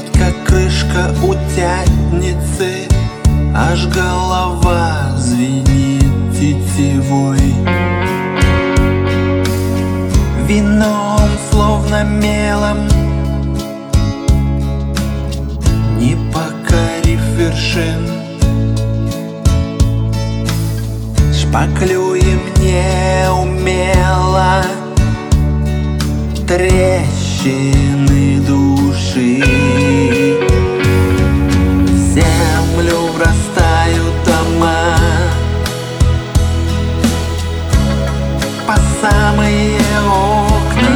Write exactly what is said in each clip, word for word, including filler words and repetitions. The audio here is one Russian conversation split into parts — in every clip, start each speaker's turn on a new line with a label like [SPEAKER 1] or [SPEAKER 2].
[SPEAKER 1] как крышка утятницы, аж голова звенит тетивой. Вином, словно мелом, не покорив вершин, шпаклюем неумело трещины души. В землю врастают дома по самые окна,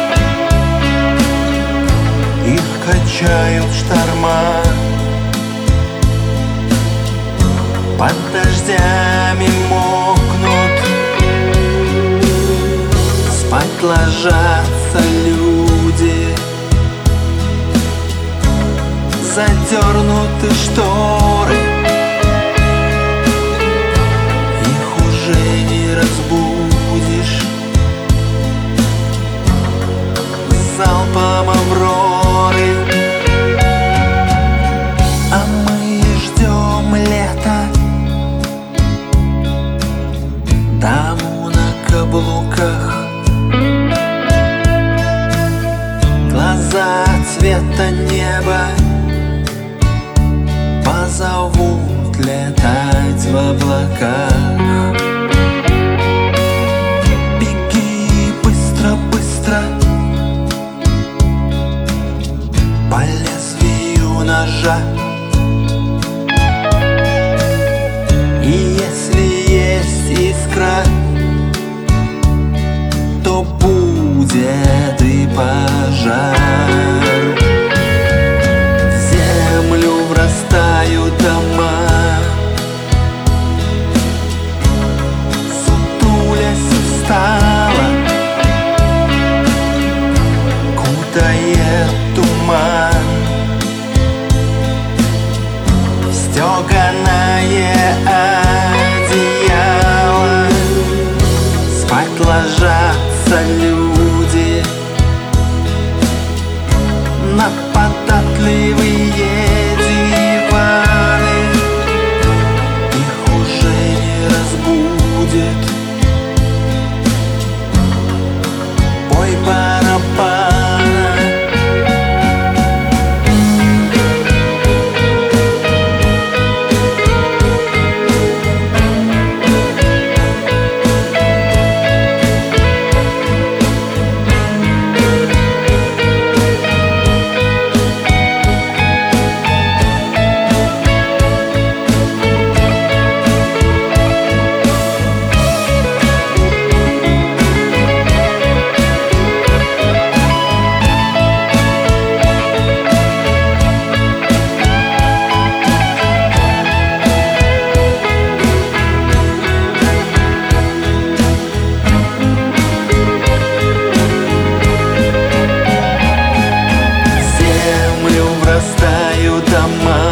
[SPEAKER 1] их качают шторма, под дождями мокнут, спать ложатся люди, задернуты шторы, их уже не разбудишь залпом авроры. А мы ждем лета, даму на каблуках, глаза цвета неба позовут летать в облаках. Беги быстро, быстро по лезвию ножа, и если есть искра, то будет и пожар. В землю врастают дома, сутулясь устала, кутает туман, стеганое одеяло, спать ложатся люди на податливые диваны, их уже не разбудит бой барабана. Врастают дома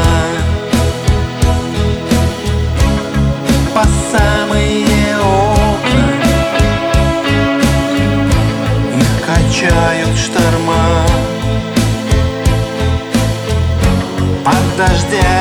[SPEAKER 1] по самые окна, их качают шторма, под дождями